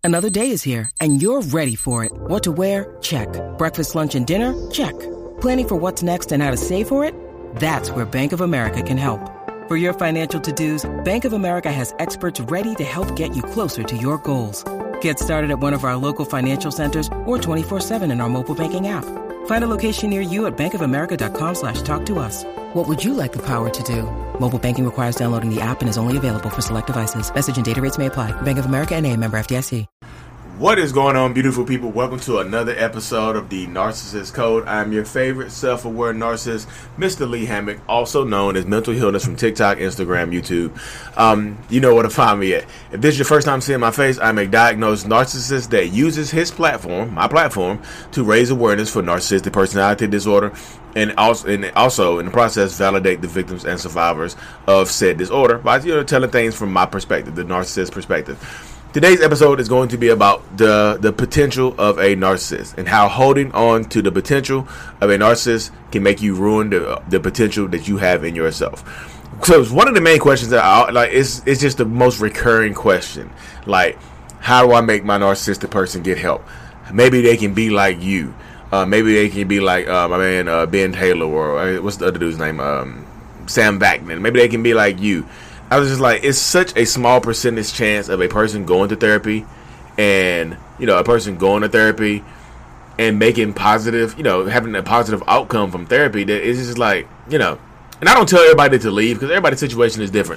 Another day is here, and you're ready for it. What to wear? Check. Breakfast, lunch, and dinner? Check. Planning for what's next and how to save for it? That's where Bank of America can help. For your financial to-dos, Bank of America has experts ready to help get you closer to your goals. Get started at one of our local financial centers or 24/7 in our mobile banking app. Find a location near you at bankofamerica.com/talktous. What would you like the power to do? Mobile banking requires downloading the app and is only available for select devices. Message and data rates may apply. Bank of America N.A., member FDIC. What is going on, beautiful people? Welcome to another episode of the Narcissist Code. I'm your favorite self-aware narcissist, Mr. Lee Hammock, also known as Mental Healness from TikTok, Instagram, YouTube. You know where to find me at. If this is your first time seeing my face, I'm a diagnosed narcissist that uses his platform, my platform, to raise awareness for narcissistic personality disorder and also in the process validate the victims and survivors of said disorder by telling things from my perspective, the narcissist perspective. Today's episode is going to be about the potential of a narcissist and how holding on to the potential of a narcissist can make you ruin the potential that you have in yourself. So it's one of the main questions that it's just the most recurring question. Like, how do I make my narcissistic person get help? Maybe they can be like you. Maybe they can be like my man Ben Taylor, or what's the other dude's name? Sam Backman. Maybe they can be like you. I was just like, it's such a small percentage chance of a person going to therapy and, a person going to therapy and making positive, having a positive outcome from therapy that it's just like, and I don't tell everybody to leave because everybody's situation is different.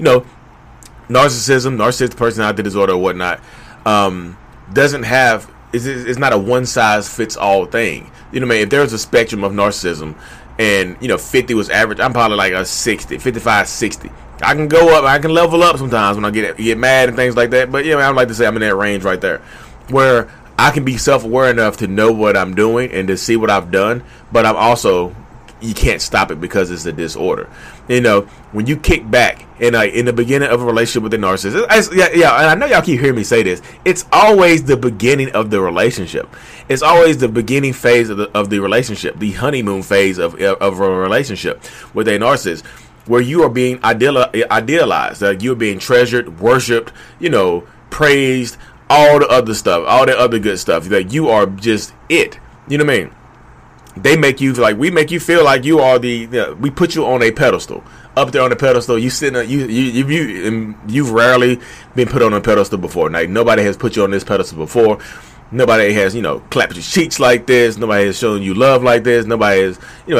Narcissism, narcissistic personality disorder or whatnot, doesn't have, it's not a one size fits all thing. If there's a spectrum of narcissism and, 50 was average, I'm probably like a 60, 55, 60. I can go up, I can level up sometimes when I get mad and things like that. But I would like to say I'm in that range right there, where I can be self-aware enough to know what I'm doing and to see what I've done. But I'm also, you can't stop it because it's a disorder. When you kick back and in the beginning of a relationship with a narcissist, and I know y'all keep hearing me say this, it's always the beginning of the relationship. It's always the beginning phase of the relationship, the honeymoon phase of a relationship with a narcissist, where you are being idealized, like you're being treasured, worshipped, praised, all the other stuff, all the other good stuff. Like you are just it. You know what I mean? They make you we make you feel like you are we put you on a pedestal. Up there on the pedestal, you sitting, you've rarely been put on a pedestal before. Like nobody has put you on this pedestal before. Nobody has, clapped your cheeks like this. Nobody has shown you love like this. Nobody has,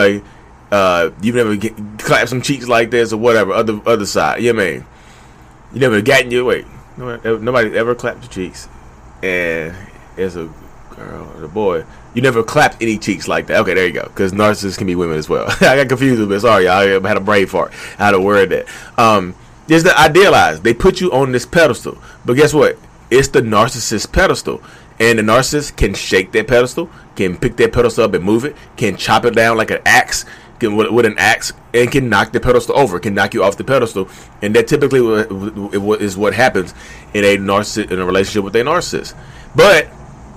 you've never clapped some cheeks like this or whatever, other side. You know what I mean? You never gotten your way. Nobody ever clapped your cheeks. And as a girl or a boy, you never clapped any cheeks like that. Okay, there you go. Because narcissists can be women as well. I got confused a bit. Sorry, y'all. I had a brain fart. I had to word that. There's the idealized. They put you on this pedestal. But guess what? It's the narcissist pedestal. And the narcissist can shake that pedestal, can pick that pedestal up and move it, can chop it down like an axe, with an axe, and can knock the pedestal over, can knock you off the pedestal. And that typically is what happens in a relationship with a narcissist. But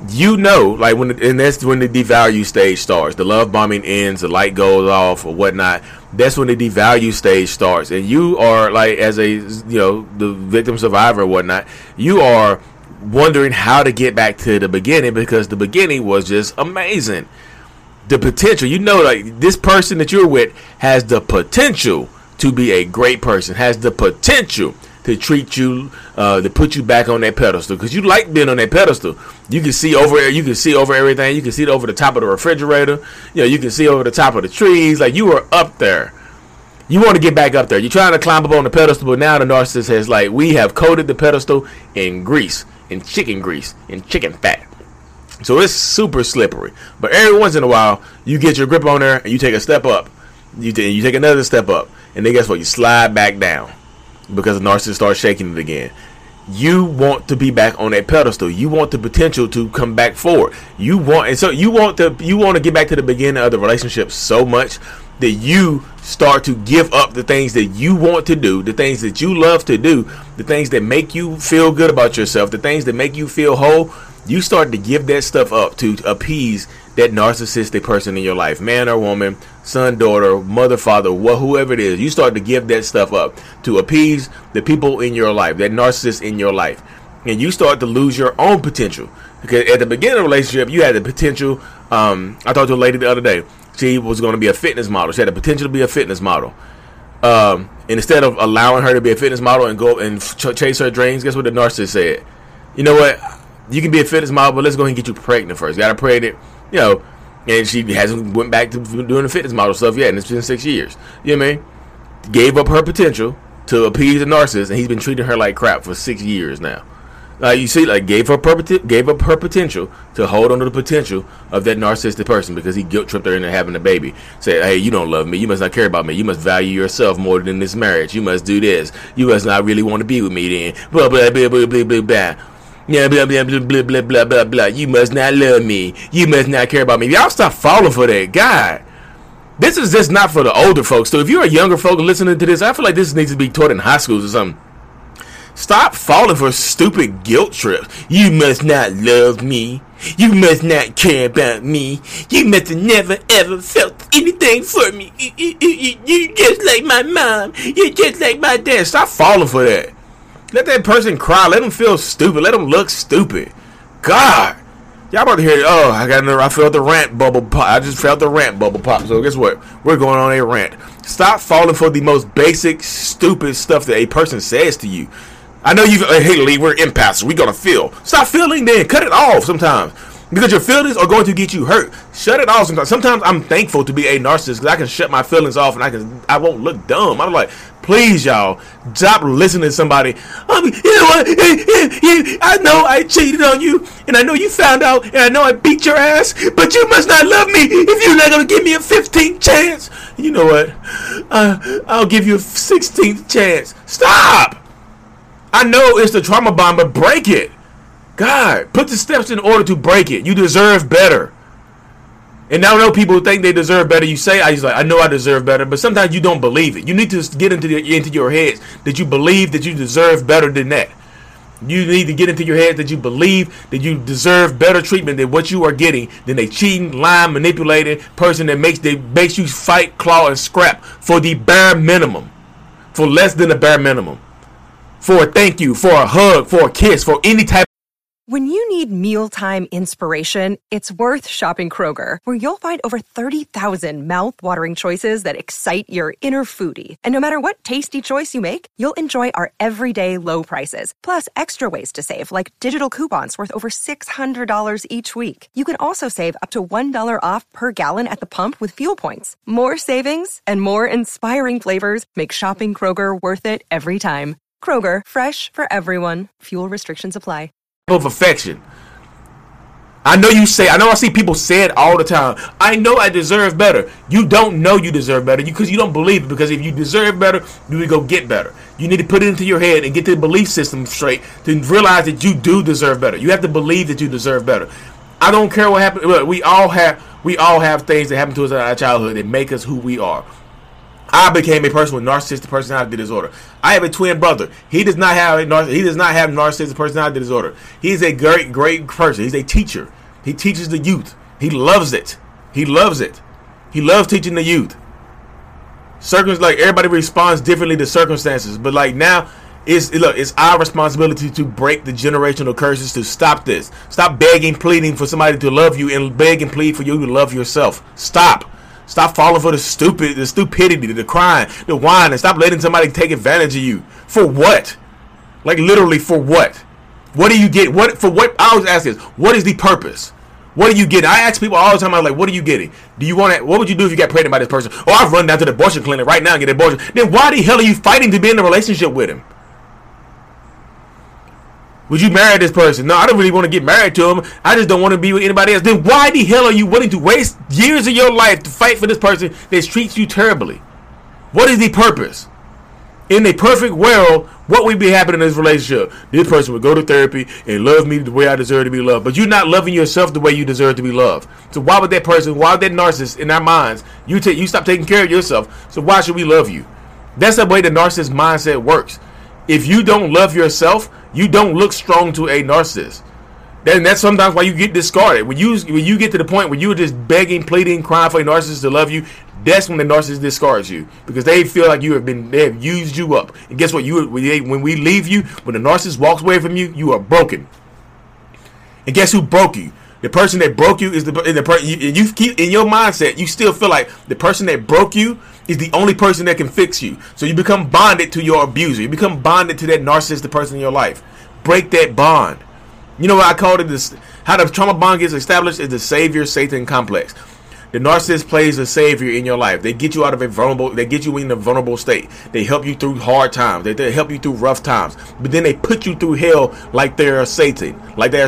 that's when the devalue stage starts. The love bombing ends, the light goes off or whatnot. That's when the devalue stage starts, and you are as a the victim survivor or whatnot. You are wondering how to get back to the beginning because the beginning was just amazing. The potential, this person that you're with has the potential to be a great person, has the potential to treat you, to put you back on that pedestal because you like being on that pedestal. You can see over everything. You can see over the top of the refrigerator. You can see over the top of the trees. Like you are up there. You want to get back up there. You're trying to climb up on the pedestal, but now the narcissist has we have coated the pedestal in grease, in chicken grease, in chicken fat. So it's super slippery. But every once in a while, you get your grip on there and you take a step up. You take another step up. And then guess what? You slide back down because the narcissist starts shaking it again. You want to be back on that pedestal. You want the potential to come back forward. You want to get back to the beginning of the relationship so much that you start to give up the things that you want to do, the things that you love to do, the things that make you feel good about yourself, the things that make you feel whole. You start to give that stuff up to appease that narcissistic person in your life, man or woman, son, daughter, mother, father, whoever it is. You start to give that stuff up to appease the people in your life, that narcissist in your life. and you start to lose your own potential. Because at the beginning of the relationship, you had the potential. I talked to a lady the other day. She was going to be a fitness model. She had the potential to be a fitness model. And instead of allowing her to be a fitness model and go and chase her dreams, guess what the narcissist said? You know what? You can be a fitness model, but let's go ahead and get you pregnant first. Got her pregnant, and she hasn't went back to doing the fitness model stuff yet, and it's been 6 years. You know what I mean? Gave up her potential to appease the narcissist, and he's been treating her like crap for 6 years now. You see, gave up her potential to hold on to the potential of that narcissistic person because he guilt tripped her into having a baby. Say, hey, you don't love me. You must not care about me. You must value yourself more than this marriage. You must do this. You must not really want to be with me then. Blah, blah, blah, blah, blah, blah, blah. Yeah, blah, blah, blah, blah, blah, blah, blah, blah. You must not love me. You must not care about me. Y'all stop falling for that guy. This is just not for the older folks. So if you're a younger folk listening to this, I feel like this needs to be taught in high schools or something. Stop falling for stupid guilt trips. You must not love me. You must not care about me. You must have never ever felt anything for me. You just like my mom. You're just like my dad. Stop falling for that. Let that person cry. Let them feel stupid. Let them look stupid. God. Y'all about to hear it. Oh, I felt the rant bubble pop. I just felt the rant bubble pop. So guess what? We're going on a rant. Stop falling for the most basic, stupid stuff that a person says to you. I know you. Hey, Lee, we're empaths. We're gonna feel. Stop feeling. Then cut it off sometimes, because your feelings are going to get you hurt. Shut it off sometimes. Sometimes I'm thankful to be a narcissist because I can shut my feelings off and I won't look dumb. I'm like, please, y'all, stop listening to somebody. You know what? I know I cheated on you, and I know you found out, and I know I beat your ass, but you must not love me if you're not gonna give me a 15th chance. You know what? I'll give you a 16th chance. Stop. I know it's the trauma bond, but break it. God, put the steps in order to break it. You deserve better. And now I know people think they deserve better. You say, I know I deserve better, but sometimes you don't believe it. You need to get into your heads that you believe that you deserve better than that. You need to get into your head that you believe that you deserve better treatment than what you are getting than a cheating, lying, manipulating person that makes you fight, claw, and scrap for the bare minimum, for less than the bare minimum. For a thank you, for a hug, for a kiss, for any type. When you need mealtime inspiration, it's worth shopping Kroger, where you'll find over 30,000 mouth-watering choices that excite your inner foodie. And no matter what tasty choice you make, you'll enjoy our everyday low prices, plus extra ways to save, like digital coupons worth over $600 each week. You can also save up to $1 off per gallon at the pump with fuel points. More savings and more inspiring flavors make shopping Kroger worth it every time. Kroger, fresh for everyone. Fuel restrictions apply. Of affection. I know I see people say it all the time. I know I deserve better. You don't know you deserve better because you don't believe it. Because if you deserve better, you would go get better. You need to put it into your head and get the belief system straight to realize that you do deserve better. You have to believe that you deserve better. I don't care what happened. Look, we all have things that happen to us in our childhood that make us who we are. I became a person with narcissistic personality disorder. I have a twin brother. He does not have narcissistic personality disorder. He's a great person. He's a teacher. He teaches the youth. He loves it. He loves it. He loves teaching the youth. Everybody responds differently to circumstances, but now it's our responsibility to break the generational curses, to stop this. Stop begging, pleading for somebody to love you, and beg and plead for you to love yourself. Stop falling for the stupidity, the crying, the whining. Stop letting somebody take advantage of you. For what? Literally, for what? What do you get? I always ask this. What is the purpose? What do you get? I ask people all the time, I'm like, what are you getting? What would you do if you got pregnant by this person? Oh, I've run down to the abortion clinic right now and get an abortion. Then why the hell are you fighting to be in a relationship with him? Would you marry this person? No, I don't really want to get married to him. I just don't want to be with anybody else. Then why the hell are you willing to waste years of your life to fight for this person that treats you terribly? What is the purpose? In a perfect world, what would be happening in this relationship? This person would go to therapy and love me the way I deserve to be loved. But you're not loving yourself the way you deserve to be loved. So why would that narcissist in our minds, you stop taking care of yourself, so why should we love you? That's the way the narcissist mindset works. If you don't love yourself, you don't look strong to a narcissist. Then that's sometimes why you get discarded. When you get to the point where you're just begging, pleading, crying for a narcissist to love you, That's when the narcissist discards you, because they feel like they have used you up. And guess what? When we leave you, when the narcissist walks away from you, you are broken. And guess who broke you? The person that broke you is the person you keep in your mindset. You still feel like the person that broke you is the only person that can fix you. So you become bonded to your abuser. You become bonded to that narcissistic person in your life. Break that bond. You know what I called it? This, how the trauma bond gets established is the savior Satan complex. The narcissist plays a savior in your life. They get you out of they get you in a vulnerable state. They help you through hard times. They help you through rough times. But then they put you through hell like they're Satan.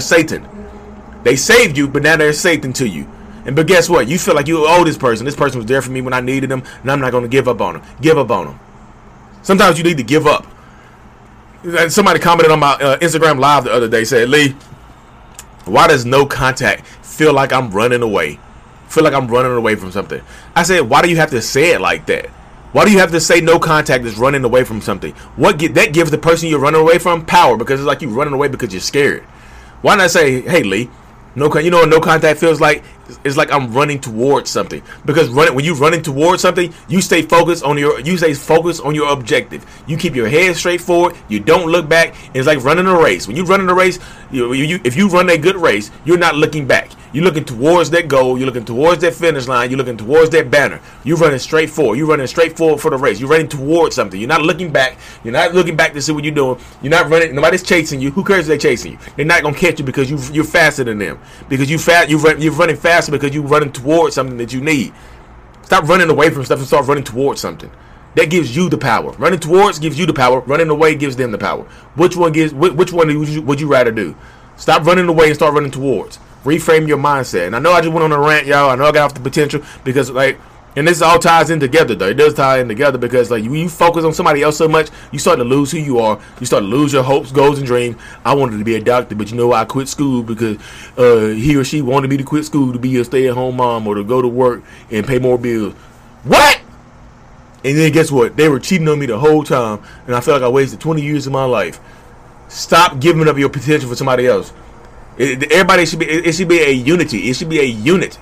They saved you, but now they're Satan to you. But guess what? You feel like you owe this person. This person was there for me when I needed them, and I'm not going to give up on them. Give up on them. Sometimes you need to give up. Somebody commented on my Instagram live the other day, said, Lee, why does no contact feel like I'm running away? Feel like I'm running away from something. I said, why do you have to say it like that? Why do you have to say no contact is running away from something? That gives the person you're running away from power, because it's like you're running away because you're scared. Why not say, hey, Lee, you know what no contact feels like? It's like I'm running towards something. Because when you're running towards something, you stay focused on your objective. You keep your head straight forward. You don't look back. It's like running a race. When you're running a race, if you run a good race, you're not looking back. You're looking towards that goal. You're looking towards that finish line. You're looking towards that banner. You're running straight forward. You're running straight forward for the race. You're running towards something. You're not looking back. You're not looking back to see what you're doing. You're not running. Nobody's chasing you. Who cares if they're chasing you? They're not going to catch you because you're faster than them. Because you're running faster because you're running towards something that you need. Stop running away from stuff and start running towards something. That gives you the power. Running towards gives you the power. Running away gives them the power. Which one would you rather do? Stop running away and start running towards. Reframe your mindset. And I know I just went on a rant, y'all. I know I got off the potential because, and this all ties in together, though. It does tie in together because, when you focus on somebody else so much, you start to lose who you are. You start to lose your hopes, goals, and dreams. I wanted to be a doctor, but I quit school because he or she wanted me to quit school to be a stay-at-home mom or to go to work and pay more bills. What? And then guess what? They were cheating on me the whole time, and I felt like I wasted 20 years of my life. Stop giving up your potential for somebody else. Everybody should be. It should be a unity. It should be a unit.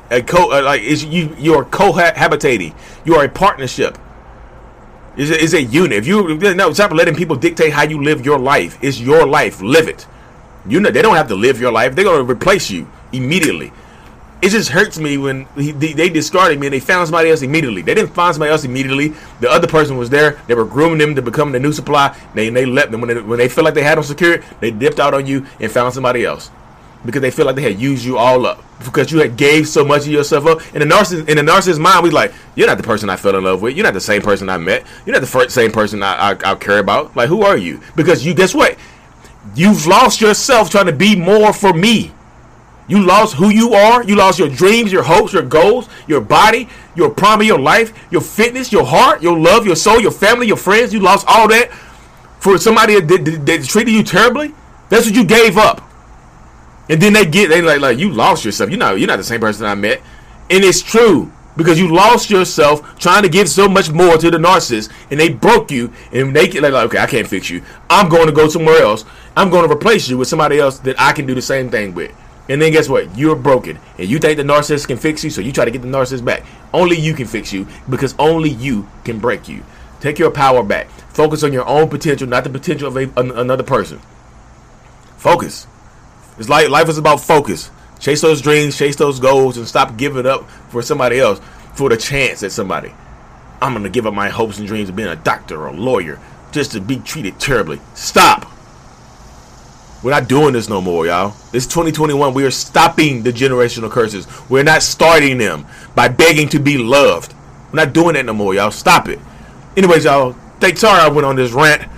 You are cohabitating. You are a partnership. It's a unit. Stop letting people dictate how you live your life. It's your life. Live it. They don't have to live your life. They're gonna replace you immediately. It just hurts me when they discarded me and they found somebody else immediately. They didn't find somebody else immediately. The other person was there. They were grooming them to become the new supply. They left them when they felt like they had them secured. They dipped out on you and found somebody else. Because they feel like they had used you all up. Because you had gave so much of yourself up. In the narcissist's mind, we like, you're not the person I fell in love with. You're not the same person I met. You're not the same person I care about. Like, who are you? Because guess what? You've lost yourself trying to be more for me. You lost who you are. You lost your dreams, your hopes, your goals, your body, your prime of your life, your fitness, your heart, your love, your soul, your family, your friends. You lost all that for somebody that treated you terribly. That's what you gave up. And then they like you lost yourself. You're not the same person I met. And it's true. Because you lost yourself trying to give so much more to the narcissist, and they broke you, and they like, okay, I can't fix you. I'm going to go somewhere else. I'm going to replace you with somebody else that I can do the same thing with. And then guess what? You're broken. And you think the narcissist can fix you, so you try to get the narcissist back. Only you can fix you, because only you can break you. Take your power back. Focus on your own potential, not the potential of another person. Focus. It's like life is about focus. Chase those dreams, chase those goals, and stop giving up for somebody else for the chance at somebody. I'm going to give up my hopes and dreams of being a doctor or a lawyer just to be treated terribly. Stop. We're not doing this no more, y'all. It's 2021. We are stopping the generational curses. We're not starting them by begging to be loved. We're not doing that no more, y'all. Stop it. Anyways, y'all, sorry I went on this rant.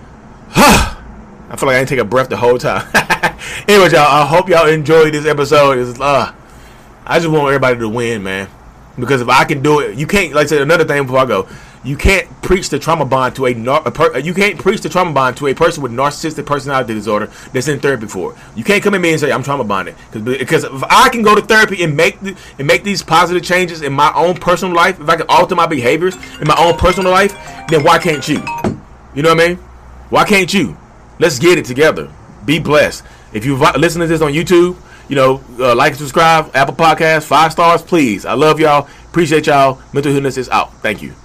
I feel like I didn't take a breath the whole time. Anyways, y'all, I hope y'all enjoyed this episode. I just want everybody to win, man. Because if I can do it, you can't. Like I said, another thing before I go, you can't preach the trauma bond to you can't preach the trauma bond to a person with narcissistic personality disorder that's in therapy for. You can't come at me and say I'm trauma bonded because if I can go to therapy and make these positive changes in my own personal life, if I can alter my behaviors in my own personal life, then why can't you? You know what I mean? Why can't you? Let's get it together. Be blessed. If you listen to this on YouTube, like and subscribe, Apple Podcasts, 5 stars, please. I love y'all. Appreciate y'all. Mental Healness is out. Thank you.